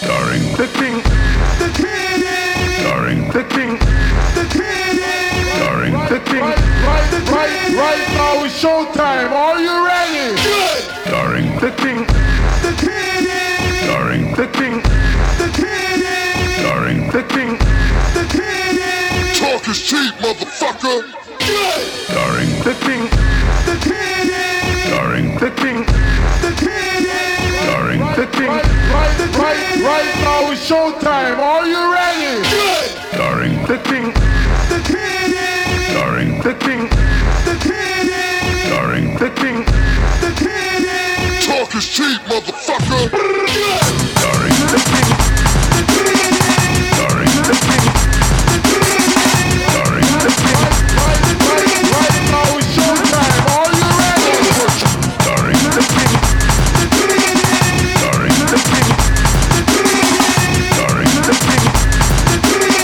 Starring the king, the king, starring the king, the king, starring the king. Right now it's showtime. Are you ready? Good. Starring the king, the king, starring the king, the king, starring the king, the king. Talk is cheap, motherfucker. Good. Starring the king, the king, starring the king, the king, starring the king. Right now it's showtime. Are you ready? Good. Starring the king, the king, starring the king, the king, starring the king, the king. Talk is cheap, motherfucker. Good. Starring the king, the king, starring the king, the king, starring the king. Right now it's showtime. Are you ready? Starring the king, the king, starring the king, the king, starring the king, the king,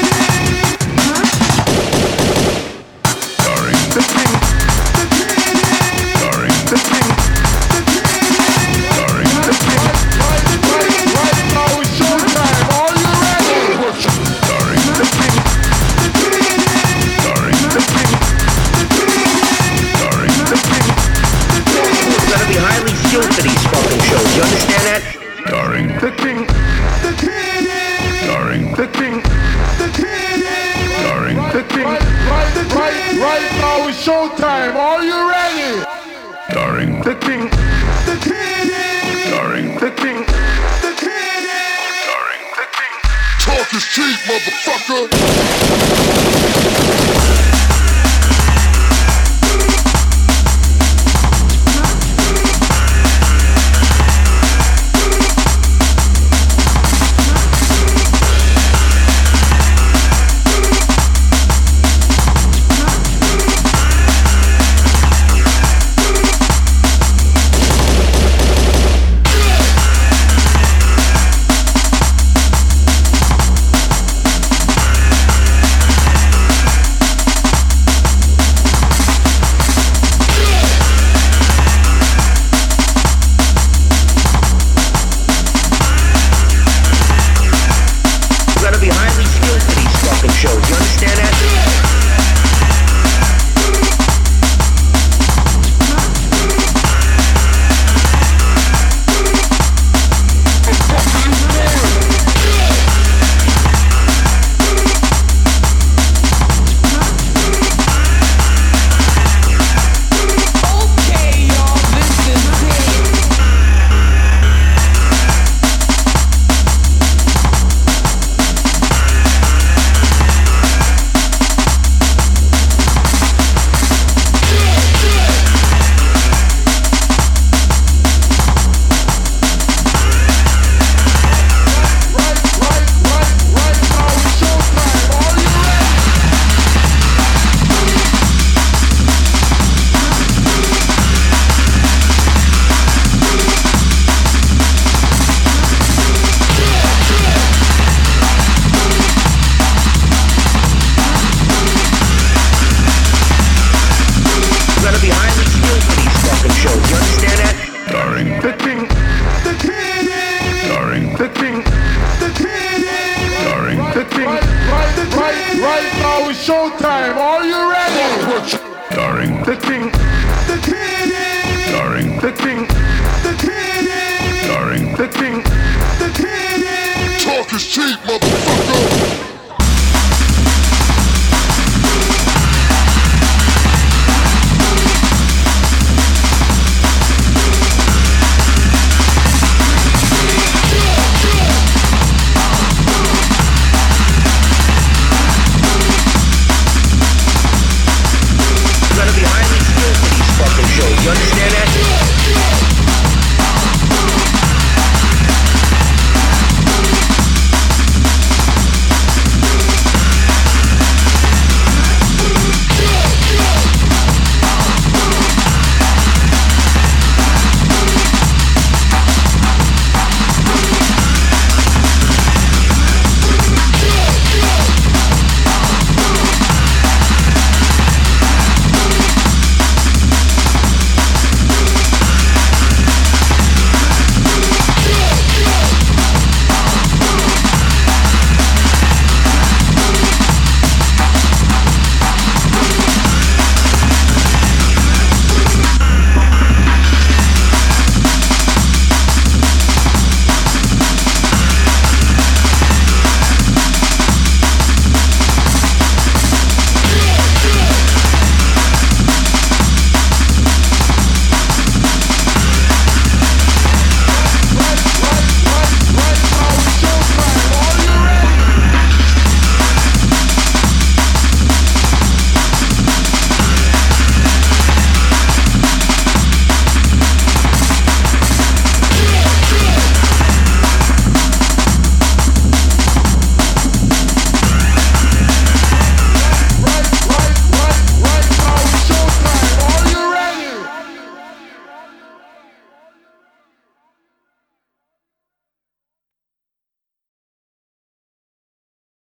starring the king, the king, starring the king, the king, starring the king. Right now it's showtime. Are you ready? Starring the king, the king, starring the king, the king, starring the king, the king. You gotta be highly skilled for these fucking shows. You understand that? Starring the king, the king, starring the king, the king, starring the king. Right now it's showtime. Are you ready? Starring the king, the king, starring the king, the king, starring the king. Talk is cheap, motherfucker. You gotta be highly skilled for these fucking shows. You understand that? Okay, y'all, this is it. Right now it's showtime. Are you ready? You gotta be highly skilled for these fucking shows. You understand that? Starring the king, the king, starring the king, the king, starring the king. Right now it's showtime. Are you ready? Starring the king, the king, starring the king, the king, starring the king, the king. Talk is cheap, motherfucker.